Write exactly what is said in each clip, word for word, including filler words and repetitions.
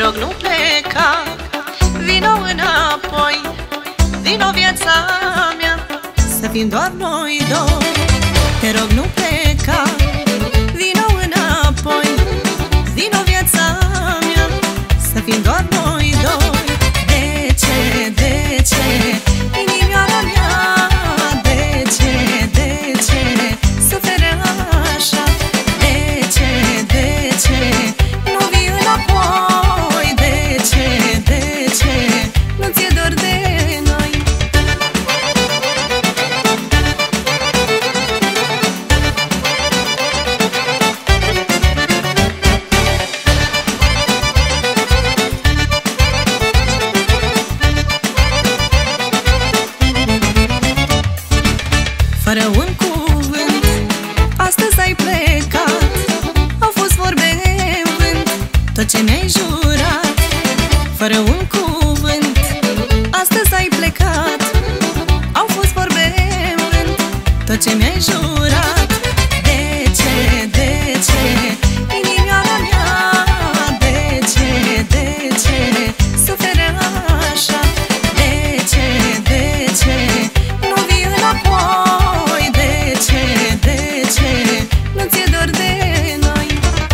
rog, nu pleca, vino înapoi, vino viața mea, să fim doar noi doi. Te rog, nu pleca, vino înapoi, vino viața mea, să fim doar noi doi. De ce, de ce, inimioara mea, de ce, de ce suferi așa? De ce, de ce nu vii înapoi? De ce, de ce nu ți-e dor de noi? Fără un cuvânt, astăzi ai plecat. Au fost vorbe în vânt, tot ce mi-ai jurat. Fără un cuvânt, astăzi ai plecat. Au fost vorbe în vânt, tot ce mi-ai jurat. De ce, de ce, inimioara mea, de ce, de ce suferi așa? De ce, de ce nu vii înapoi? De ce, de ce nu ți-e dor de noi?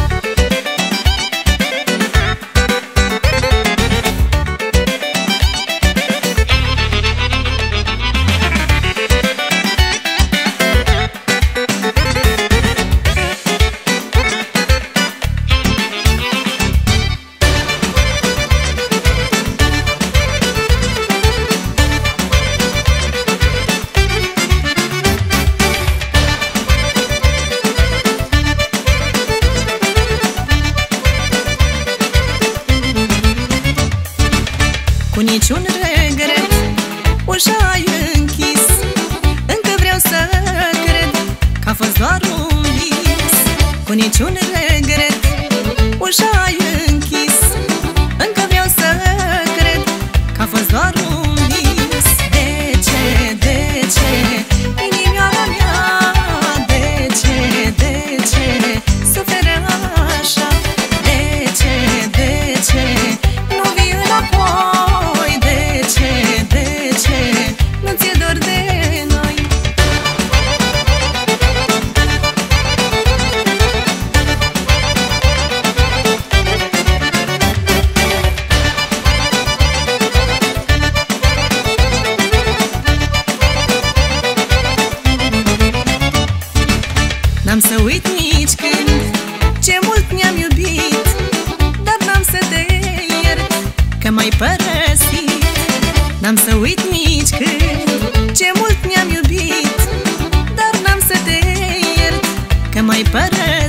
Cu niciun regret ușa ai închis. Încă vreau să cred că a fost doar un vis. Cu niciun regret ușa ai închis. Încă vreau să cred că a fost doar un vis. De ce, de ce, inimioara mea, de ce, de ce suferi așa? De ce, de ce nu vii înapoi? De ce, de ce nu ți-e dor de noi? N-am să uit nici când ce mult ne-am iubit, dar n-am să te iert că m-ai părăsit. N-am să uit nici când ce mult ne-am iubit, dar n-am să te iert că m-ai părăsit.